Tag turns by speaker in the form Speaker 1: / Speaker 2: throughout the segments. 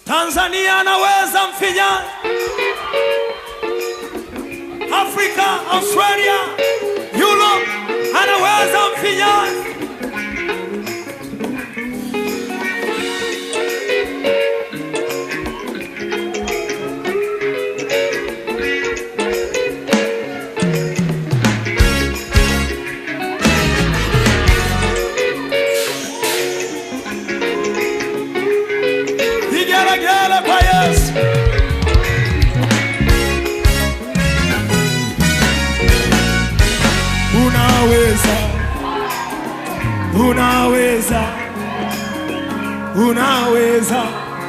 Speaker 1: Tanzania anaweza mfinyanzi, Afrika, Australia, Europe anaweza mfinyanzi. Vigelegele kwa Yesu. Unaweza, unaweza, unaweza,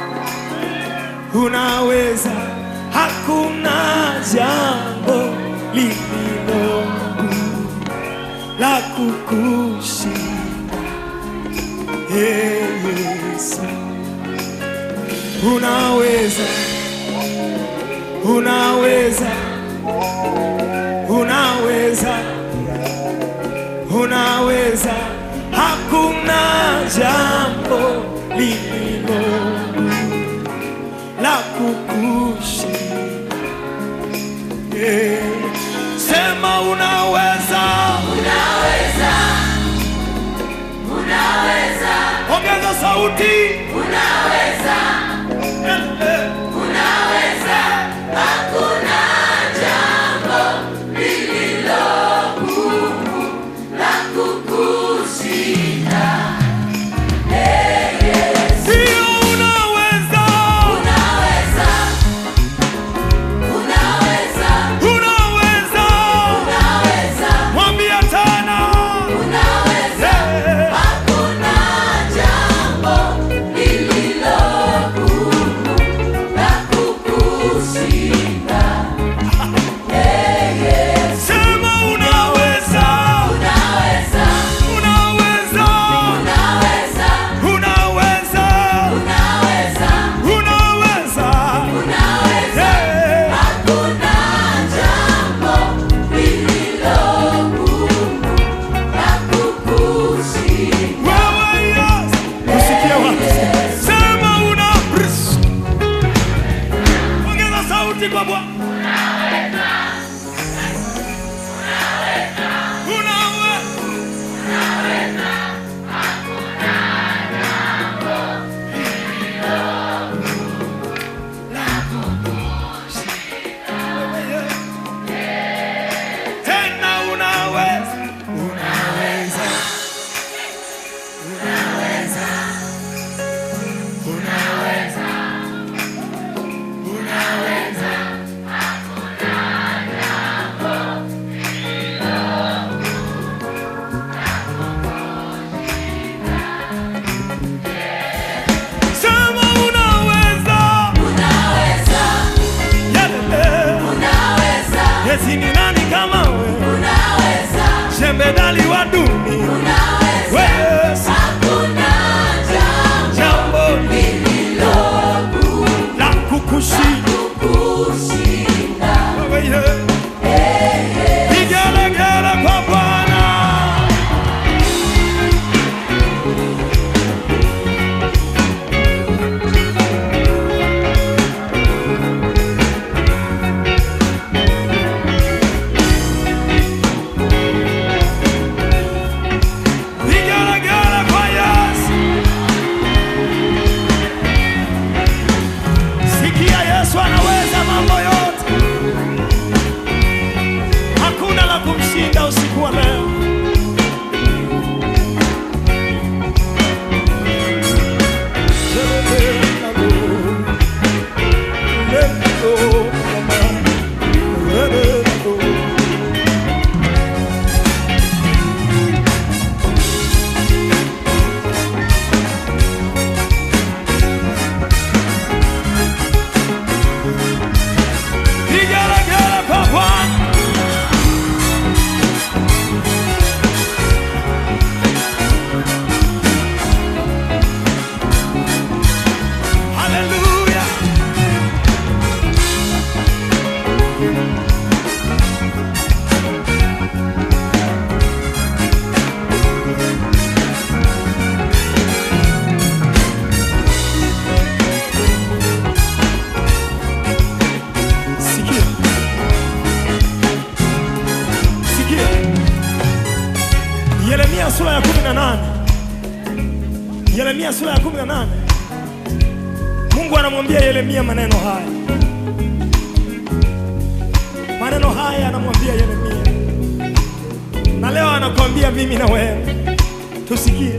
Speaker 1: unaweza. Hakuna jambo lililo la kukushinda, Yesu. Unaweza, unaweza, unaweza, unaweza. Hakuna jambo lililo la kukushinda. Sema unaweza,
Speaker 2: unaweza, unaweza.
Speaker 1: ongeza sauti.
Speaker 2: Unaweza, unaweza. Hakuna jambo lililo gumu la kukushinda.
Speaker 1: Sio unaweza,
Speaker 2: Unaweza, unaweza,
Speaker 1: unaweza.
Speaker 2: unaweza,
Speaker 1: Mwambia tena.
Speaker 2: unaweza. Hakuna jambo lililo
Speaker 3: 18. Yeremia sura ya 18. Mungu anamwambia Yeremia maneno haya. Maneno haya anamwambia Yeremia. Na leo anakuambia mimi na wewe. Tusikie.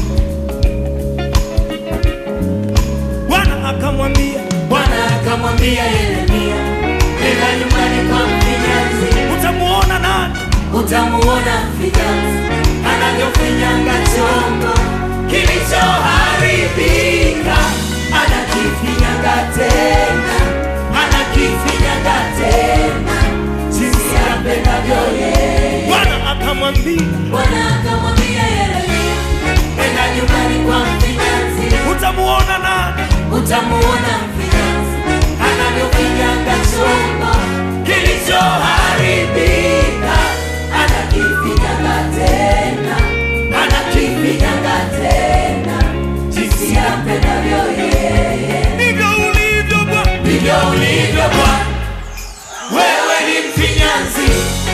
Speaker 3: Bwana akamwambia
Speaker 2: Yeremia, nenda nyumbani kwa mfinyanzi.
Speaker 3: Utamuona nani?
Speaker 2: Utamuona mfinyanzi anavyofinyanga chombo kilichoharibika, anakifinyanga tena, anakifinyanga tena, jinsi apendavyo yeye.
Speaker 3: Bwana akamwambia
Speaker 2: Yeremia, nenda nyumbani kwa mfinyanzi.
Speaker 3: Utamuona nani?
Speaker 2: Utamuona mfinyanzi anavyofinyanga chombo kilichoharibika, anakifinyanga tena, anakifinyanga tena, jinsi apendavyo yeye.
Speaker 3: Ndivyo ulivyo Bwana.
Speaker 2: Ndivyo ulivyo Bwana. Wewe ni mfinyanzi,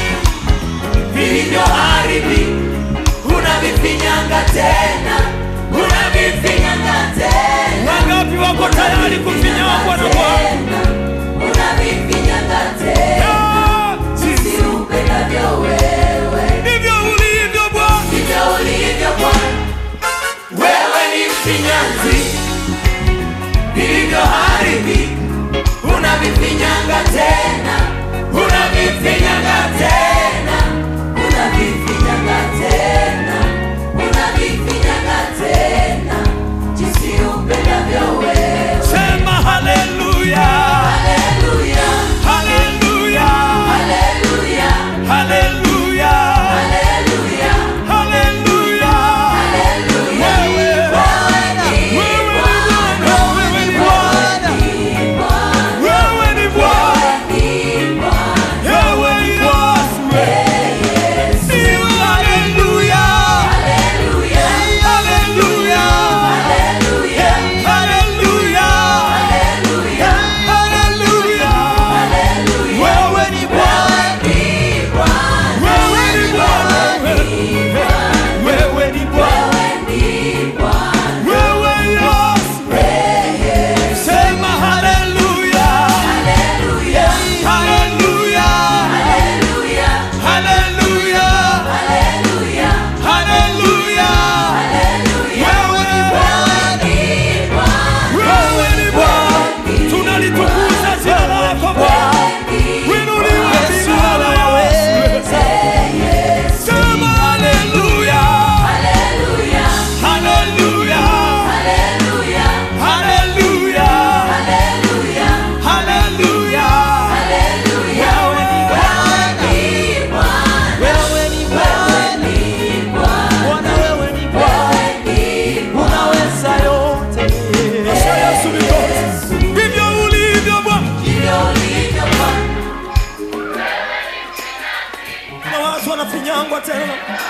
Speaker 2: vilivyoharibika unavifinyanga tena, unavifinyanga tena.
Speaker 3: Wangapi wako tayari kufinywa Bwana Bwana?
Speaker 2: Unavifinyanga tena, jinsi upendavyo wewe.
Speaker 3: Ndivyo ulivyo Bwana.
Speaker 2: Ndivyo ulivyo Bwana. Wewe ni mfinyanzi, vilivyoharibika unavifinyanga tena, unavifinyanga tena, unavifinyanga tena, unavifinyanga tena, jinsi upendavyo wewe.
Speaker 3: Sema haleluya.
Speaker 2: Haleluya,
Speaker 3: Haleluya.
Speaker 2: haleluya,
Speaker 3: Haleluya.
Speaker 2: haleluya,
Speaker 3: Haleluya.
Speaker 2: haleluya.
Speaker 3: Wewe.
Speaker 2: Wewe ni Bwana,
Speaker 3: Wewe ni Bwana.
Speaker 2: ni Bwana,
Speaker 3: Wewe ni Bwana.
Speaker 2: ni Bwana.
Speaker 3: Wewe ni Yesu. Siwa haleluya.
Speaker 2: Haleluya,
Speaker 3: Haleluya.
Speaker 2: haleluya,
Speaker 3: Haleluya.
Speaker 2: haleluya,
Speaker 3: Haleluya.
Speaker 2: haleluya.
Speaker 3: Wewe ni Bwana.
Speaker 2: Ni Bwana,
Speaker 3: Wewe ni Bwana. Wewe ni Bwana.
Speaker 2: ni Bwana.
Speaker 3: Wewe Yesu. Sema haleluya.
Speaker 2: Haleluya,
Speaker 3: Haleluya.
Speaker 2: haleluya,
Speaker 3: Haleluya.
Speaker 2: haleluya,
Speaker 3: Haleluya.
Speaker 2: haleluya.
Speaker 3: Wewe ni Bwana.
Speaker 2: Ni Bwana,
Speaker 3: Wewe ni Bwana. Tunalitukuza jina lako Bwana. Winuliwe jina la Yesu. Sema haleluya.
Speaker 2: haleluya,
Speaker 3: Haleluya.
Speaker 2: haleluya,
Speaker 3: Haleluya.
Speaker 2: haleluya,
Speaker 3: Haleluya.
Speaker 2: haleluya.
Speaker 3: Wewe ni Bwana.
Speaker 2: Ni Bwana,
Speaker 3: Wewe ni Bwana.
Speaker 2: ni Bwana,
Speaker 3: Bwana wewe ni Bwana.
Speaker 2: ni Bwana.
Speaker 3: Unaweza yote. Asha Yesu mikono. Ndivyo ulivyo Bwana.
Speaker 2: Ndivyo ulivyo Bwana.
Speaker 3: Kuna watu wanafinyangwa tena.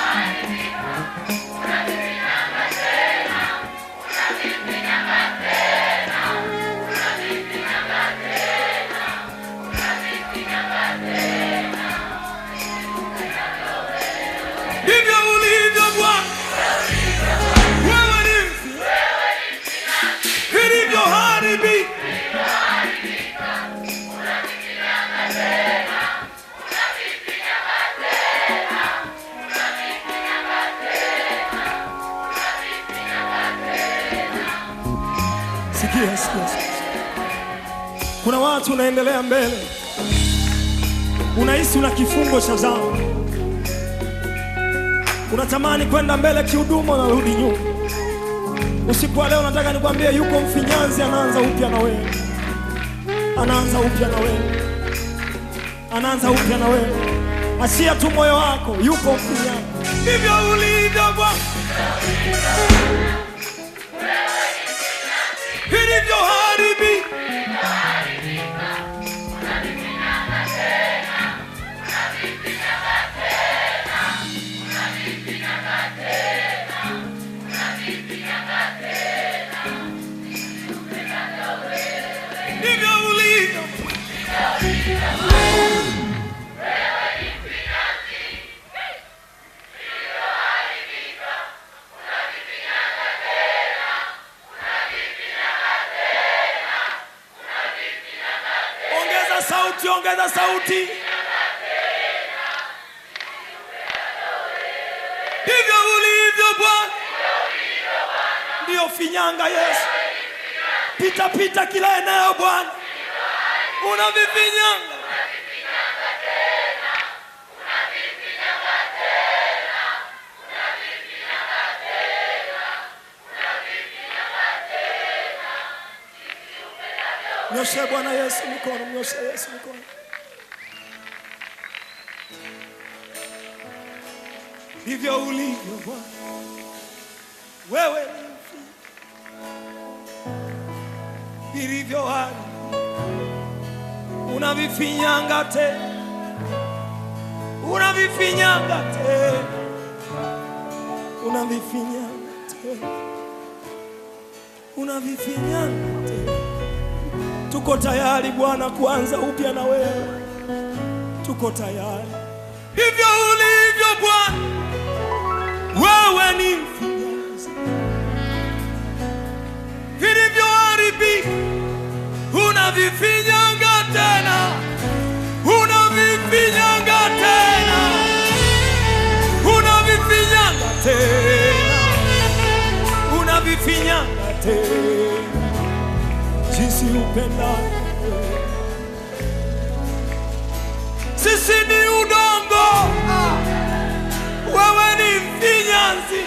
Speaker 3: Ndivyo ulivyo Bwana. Wewe ni vilivyoharibika. Sikia, sikia, sikia. Kuna watu unaendelea mbele, unahisi una kifungo cha dhambi, unatamani kwenda mbele kihuduma, unarudi nyuma. Usiku wa leo nataka nikwambie, yuko mfinyanzi anaanza upya na wewe, anaanza upya na wewe, anaanza upya na wewe. Achia tu moyo wako, yuko mfinyanzi. Ndivyo ulivyo Bwana. Vilivyoharibika ndivyo ulivyo. sauti, ongeza sauti. Ndivyo ulivyo Bwana, ndio finyanga Yesu. Pita pita kila eneo Bwana, unavifinyanga. Mnyoshe Bwana Yesu mikono, mnyoshe Yesu mikono. Ndivyo ulivyo Bwana, wewe ni vilivyo hali, unavifinyanga tena, unavifinyanga tena, unavifinyanga tena, unavifinyanga tena. Tuko tayari Bwana kuanza upya na wewe, tuko tayari. Ndivyo ulivyo Bwana, wewe ni mfinyanzi, vilivyoharibika unavifinyanga tena, unavifinyanga tena, unavifinyanga tena, unavifinyanga tena, jinsi upendavyo. Sisi ni udongo, wewe ni mfinyanzi,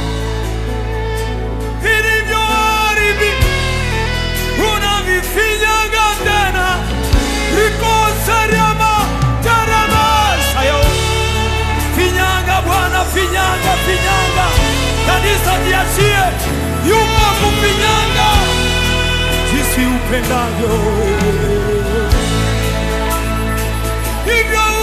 Speaker 3: vilivyoharibika unavifinyanga tena. Rikosariama taramasayo, finyanga Bwana, finyanga, finyanga. Kanisa liachie, yupo kufinyanga jinsi upendavyo. Hivyo